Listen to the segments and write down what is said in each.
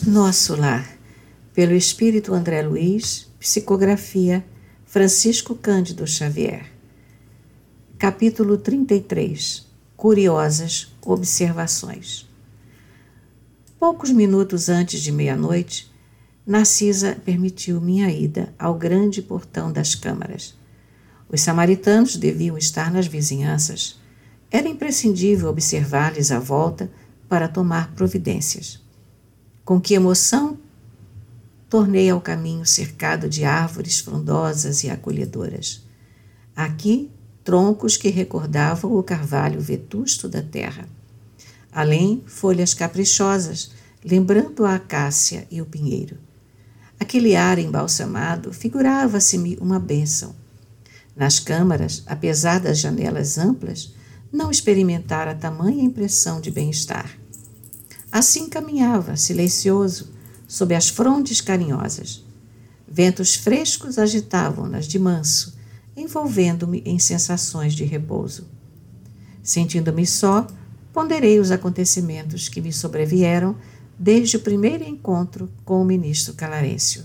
Nosso Lar, pelo Espírito André Luiz, psicografia Francisco Cândido Xavier. Capítulo 33. Curiosas observações. Poucos minutos antes de meia-noite, Narcisa permitiu minha ida ao grande portão das câmaras. Os samaritanos deviam estar nas vizinhanças. Era imprescindível observar-lhes a volta para tomar providências. Com que emoção tornei ao caminho cercado de árvores frondosas e acolhedoras. Aqui, troncos que recordavam o carvalho vetusto da terra. Além, folhas caprichosas, lembrando a acácia e o pinheiro. Aquele ar embalsamado figurava-se-me uma bênção. Nas câmaras, apesar das janelas amplas, não experimentara tamanha impressão de bem-estar. Assim caminhava, silencioso, sob as frondes carinhosas. Ventos frescos agitavam-nas de manso, envolvendo-me em sensações de repouso. Sentindo-me só, ponderei os acontecimentos que me sobrevieram desde o primeiro encontro com o ministro Clarencio.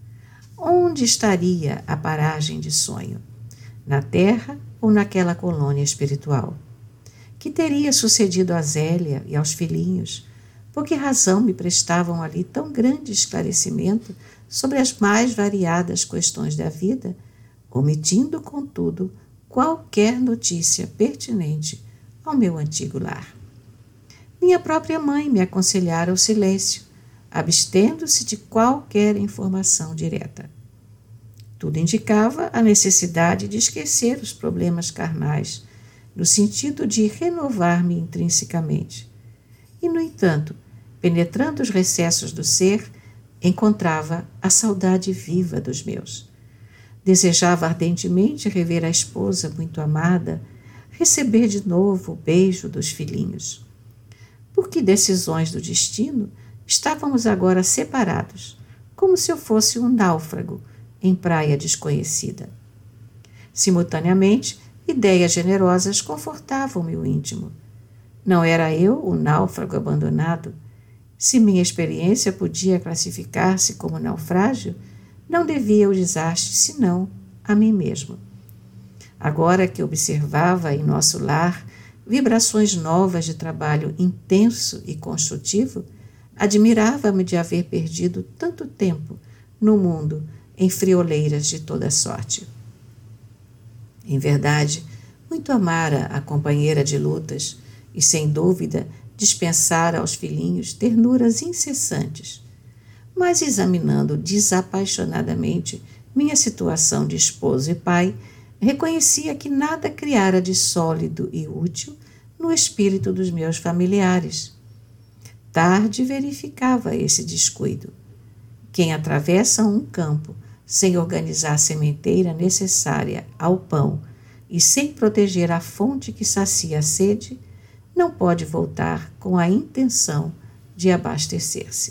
Onde estaria a paragem de sonho? Na terra ou naquela colônia espiritual? Que teria sucedido a Zélia e aos filhinhos? Por que razão me prestavam ali tão grande esclarecimento sobre as mais variadas questões da vida, omitindo, contudo, qualquer notícia pertinente ao meu antigo lar? Minha própria mãe me aconselhara o silêncio, abstendo-se de qualquer informação direta. Tudo indicava a necessidade de esquecer os problemas carnais, no sentido de renovar-me intrinsecamente. E, no entanto, penetrando os recessos do ser, encontrava a saudade viva dos meus. Desejava ardentemente rever a esposa muito amada, receber de novo o beijo dos filhinhos. Por que decisões do destino, estávamos agora separados, como se eu fosse um náufrago em praia desconhecida. Simultaneamente, ideias generosas confortavam-me o íntimo. Não era eu o náufrago abandonado. Se minha experiência podia classificar-se como naufrágio, não devia o desastre senão a mim mesmo. Agora que observava em nosso lar vibrações novas de trabalho intenso e construtivo, admirava-me de haver perdido tanto tempo no mundo em frioleiras de toda sorte. Em verdade, muito amara a companheira de lutas e, sem dúvida, dispensara aos filhinhos ternuras incessantes. Mas, examinando desapaixonadamente minha situação de esposo e pai, reconhecia que nada criara de sólido e útil no espírito dos meus familiares. Tarde verificava esse descuido. Quem atravessa um campo sem organizar a sementeira necessária ao pão e sem proteger a fonte que sacia a sede, não pode voltar com a intenção de abastecer-se.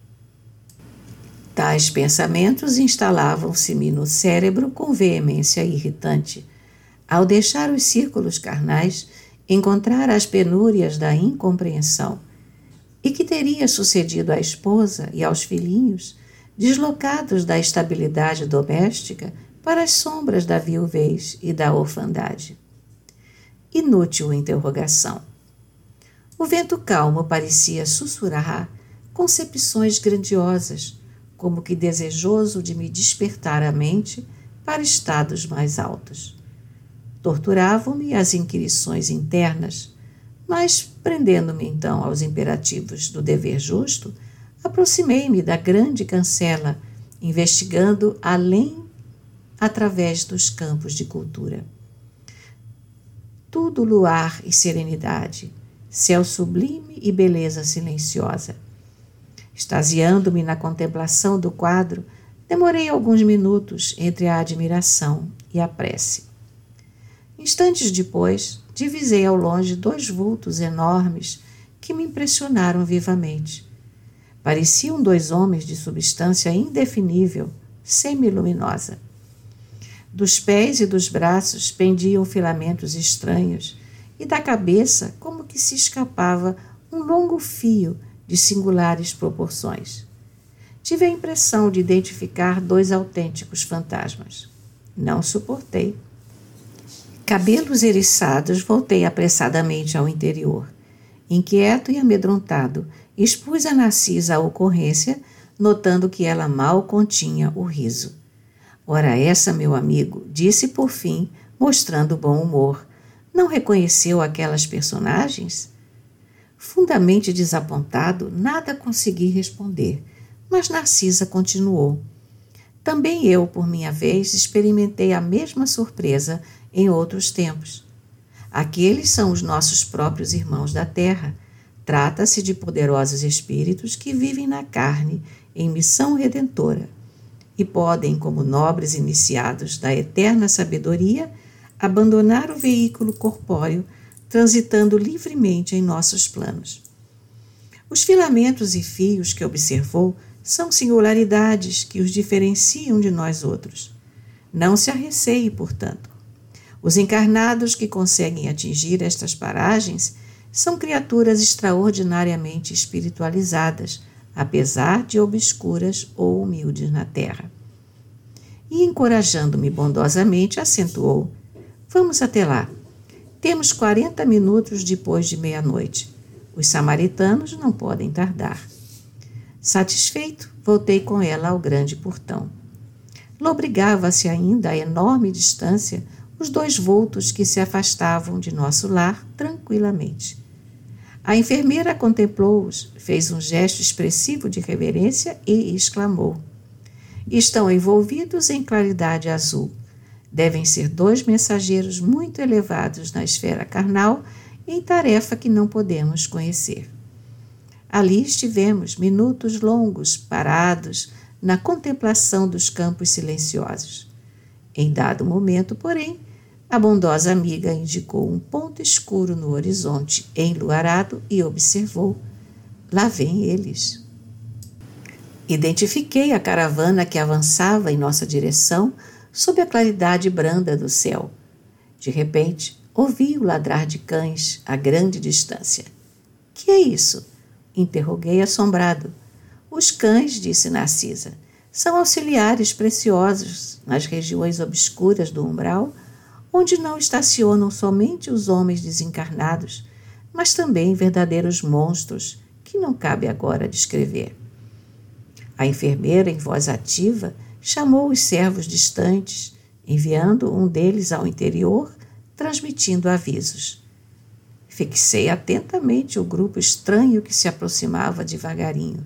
Tais pensamentos instalavam-se-me no cérebro com veemência irritante. Ao deixar os círculos carnais, encontrar as penúrias da incompreensão. E que teria sucedido à esposa e aos filhinhos, deslocados da estabilidade doméstica para as sombras da viuvez e da orfandade? Inútil interrogação. O vento calmo parecia sussurrar concepções grandiosas, como que desejoso de me despertar a mente para estados mais altos. Torturavam-me as inquirições internas, mas, prendendo-me então aos imperativos do dever justo, aproximei-me da grande cancela, investigando além através dos campos de cultura. Tudo luar e serenidade, céu sublime e beleza silenciosa. Extasiando-me na contemplação do quadro, demorei alguns minutos entre a admiração e a prece. Instantes depois, divisei ao longe 2 vultos enormes que me impressionaram vivamente. Pareciam 2 homens de substância indefinível, semiluminosa. Dos pés e dos braços pendiam filamentos estranhos, e da cabeça como que se escapava um longo fio de singulares proporções. tive a impressão de identificar 2 autênticos fantasmas. Não suportei. Cabelos eriçados, voltei apressadamente ao interior. Inquieto e amedrontado, expus a Narcisa a ocorrência, notando que ela mal continha o riso. Ora essa, meu amigo, disse por fim, mostrando bom humor. Não reconheceu aquelas personagens? Fundamente desapontado, nada consegui responder, mas Narcisa continuou. Também eu, por minha vez, experimentei a mesma surpresa em outros tempos. Aqueles são os nossos próprios irmãos da terra. Trata-se de poderosos espíritos que vivem na carne em missão redentora e podem, como nobres iniciados da eterna sabedoria, abandonar o veículo corpóreo, transitando livremente em nossos planos. Os filamentos e fios que observou são singularidades que os diferenciam de nós outros. Não se arreceie, portanto. Os encarnados que conseguem atingir estas paragens são criaturas extraordinariamente espiritualizadas, apesar de obscuras ou humildes na terra. E, encorajando-me bondosamente, acentuou: vamos até lá. Temos 40 minutos depois de meia-noite. Os samaritanos não podem tardar. Satisfeito, voltei com ela ao grande portão. Lobrigava-se ainda a enorme distância os 2 vultos que se afastavam de nosso lar tranquilamente. A enfermeira contemplou-os, fez um gesto expressivo de reverência e exclamou: estão envolvidos em claridade azul. Devem ser 2 mensageiros muito elevados na esfera carnal em tarefa que não podemos conhecer. Ali estivemos minutos longos, parados, na contemplação dos campos silenciosos. Em dado momento, porém, a bondosa amiga indicou um ponto escuro no horizonte enluarado e observou: lá vêm eles. Identifiquei a caravana que avançava em nossa direção sob a claridade branda do céu. De repente, ouvi o ladrar de cães a grande distância. Que é isso? Interroguei assombrado. Os cães, disse Narcisa, são auxiliares preciosos nas regiões obscuras do umbral, onde não estacionam somente os homens desencarnados, mas também verdadeiros monstros que não cabe agora descrever. A enfermeira, em voz ativa, chamou os servos distantes, enviando um deles ao interior, transmitindo avisos. Fixei atentamente o grupo estranho que se aproximava devagarinho.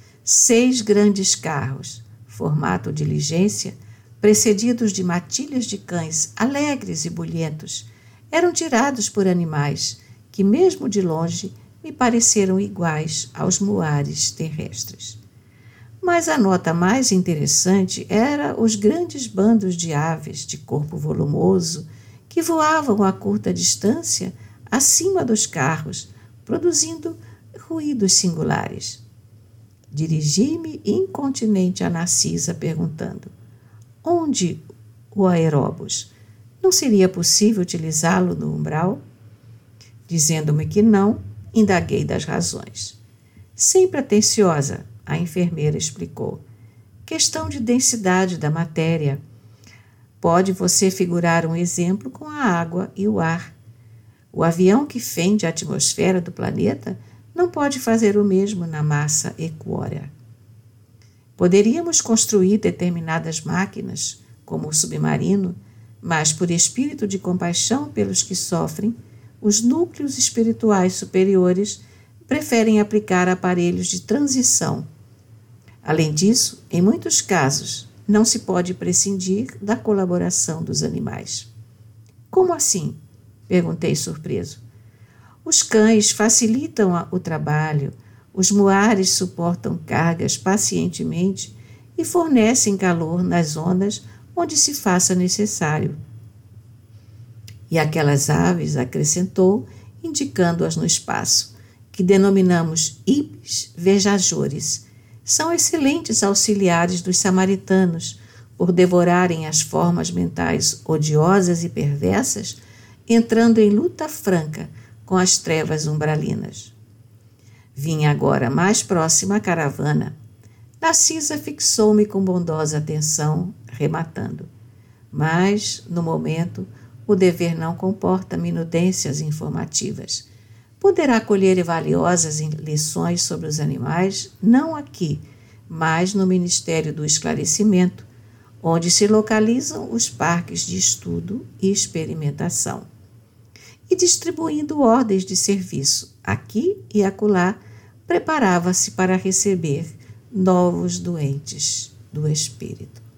6 grandes carros, formato diligência, precedidos de matilhas de cães alegres e bulhentos, eram tirados por animais que, mesmo de longe, me pareceram iguais aos muares terrestres. Mas a nota mais interessante era os grandes bandos de aves de corpo volumoso que voavam a curta distância acima dos carros, produzindo ruídos singulares. Dirigi-me incontinente a Narcisa, perguntando: onde o aeróbus? Não seria possível utilizá-lo no umbral? Dizendo-me que não, indaguei das razões. Sempre atenciosa, a enfermeira explicou. Questão de densidade da matéria. Pode você figurar um exemplo com a água e o ar. O avião que fende a atmosfera do planeta não pode fazer o mesmo na massa equórea. Poderíamos construir determinadas máquinas, como o submarino, mas por espírito de compaixão pelos que sofrem, os núcleos espirituais superiores preferem aplicar aparelhos de transição. Além disso, em muitos casos, não se pode prescindir da colaboração dos animais. Como assim? Perguntei surpreso. Os cães facilitam o trabalho, os muares suportam cargas pacientemente e fornecem calor nas zonas onde se faça necessário. E aquelas aves, acrescentou, indicando-as no espaço, que denominamos ibis vejajores, são excelentes auxiliares dos samaritanos, por devorarem as formas mentais odiosas e perversas, entrando em luta franca com as trevas umbralinas. Vinha agora mais próxima a caravana. Narcisa fixou-me com bondosa atenção, rematando. Mas, no momento, o dever não comporta minudências informativas. Poderá colher valiosas lições sobre os animais, não aqui, mas no Ministério do Esclarecimento, onde se localizam os parques de estudo e experimentação. E distribuindo ordens de serviço aqui e acolá, preparava-se para receber novos doentes do espírito.